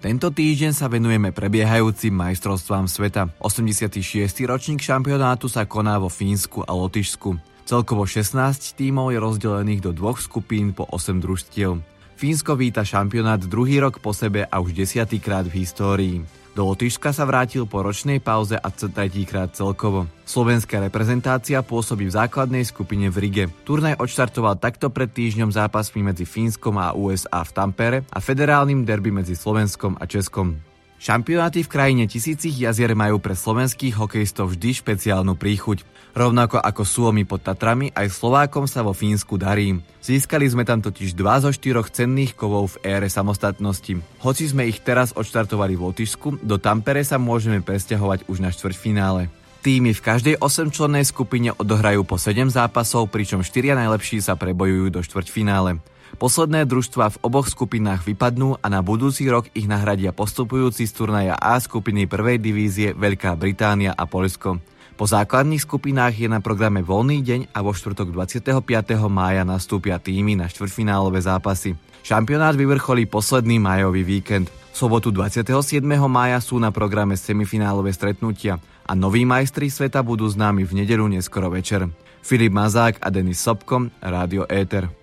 Tento týždeň sa venujeme prebiehajúcim majstrovstvám sveta. 86. ročník šampionátu sa koná vo Fínsku a Lotyšsku. Celkovo 16 tímov je rozdelených do dvoch skupín po 8 družstiev. Fínsko víta šampionát druhý rok po sebe a už 10. krát v histórii. Do Lotyšska sa vrátil po ročnej pauze a 3. krát celkovo. Slovenská reprezentácia pôsobí v základnej skupine v Rige. Turnaj odštartoval takto pred týždňom zápasmi medzi Fínskom a USA v Tampere a federálnym derby medzi Slovenskom a Českom. Šampionáty v krajine tisícich jazier majú pre slovenských hokejistov vždy špeciálnu príchuť. Rovnako ako Suomi pod Tatrami, aj Slovákom sa vo Fínsku darí. Získali sme tam totiž 2 zo 4 cenných kovov v ére samostatnosti. Hoci sme ich teraz odštartovali v Lotyšsku, do Tampere sa môžeme presťahovať už na štvrťfinále. Týmy v každej 8-člennej skupine odohrajú po 7 zápasov, pričom 4 najlepší sa prebojujú do štvrťfinále. Posledné družstvá v oboch skupinách vypadnú a na budúci rok ich nahradia postupujúci z turnaja A skupiny prvej divízie Veľká Británia a Poľsko. Po základných skupinách je na programe voľný deň a vo štvrtok 25. mája nastúpia týmy na štvrťfinálové zápasy. Šampionát vyvrcholí posledný májový víkend. V sobotu 27. mája sú na programe semifinálové stretnutia a noví majstri sveta budú známi v nedeľu neskoro večer. Filip Mazák a Denis Sobko, Rádio Éter.